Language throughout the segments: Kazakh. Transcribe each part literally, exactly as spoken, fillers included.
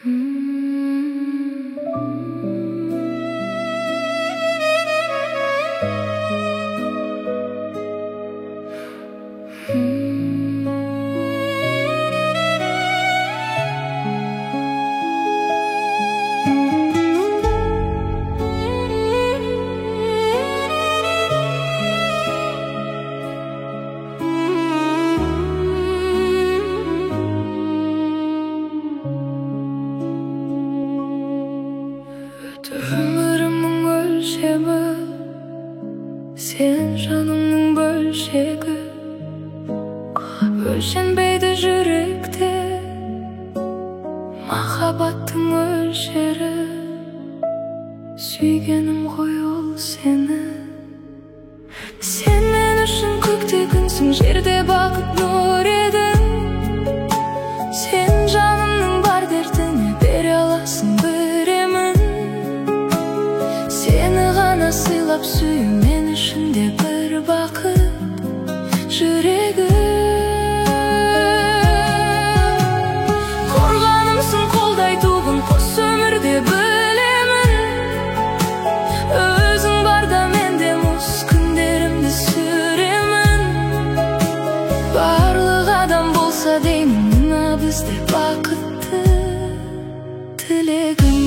Ömürümün өлшемі сен жанымның бөлшегі, өлшенбейді жүректе махаббаттың өлшері. Сүйгенім ғой ол сені, сен мен үшін көкте күнсің, жерде бақыт нұр едің. Сен жанымның бар дертіне бере аласың бір емін. Сені ғана сыйлап сүю мен үшін де бір бақыт жүрегім. Қорғанымсың, қолдайтұғын қос өмірде білемін. Өзің барда мен де мұз күндерімді сүремін. Барлық адам болса деймін, мына бізде бақытты тілегім.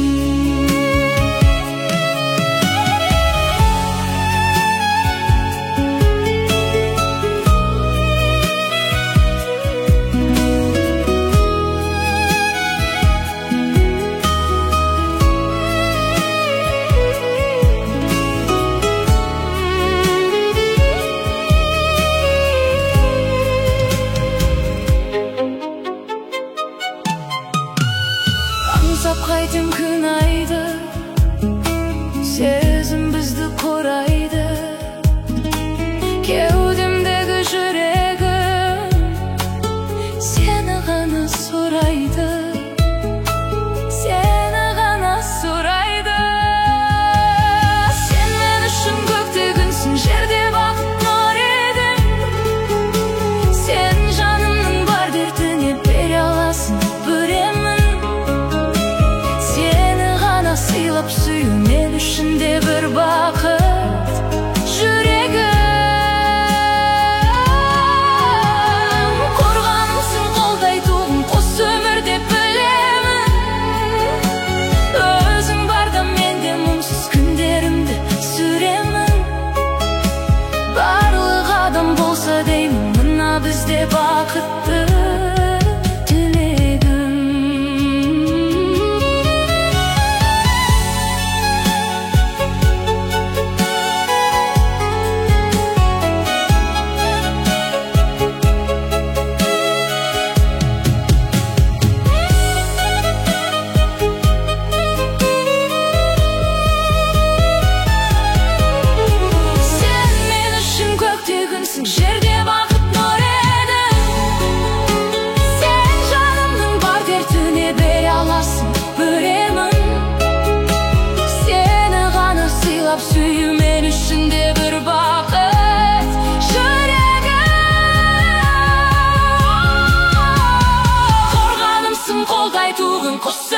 Аңсап қайтем күн айды, сезім бізді қорайды. Кеудемдегі жүрегім сені ғана сұрайды, сені ғана сұрайды. Сен мен үшін көкте күнсің, жерде бақыт нұр едің. Сен жанымның бар дертіне бере аласың бір емін. Сыйлап сүю мен үшін де бір бақыт жүрегім. Қорғанымсың, қолдайтұғын қос өмірде білемін. Өзің барда мен де мұңсыз күндерімді сүремін. Барлық адам болса деймін, мына бізде бақытты жерде бақыт нұр едің. Сен жанымның бар дертіне бере аласың бір емін. Сені ғана сыйлап сүю мен үшін де бір бақыт жүрегім. Қорғанымсың, қолдайтұғын қос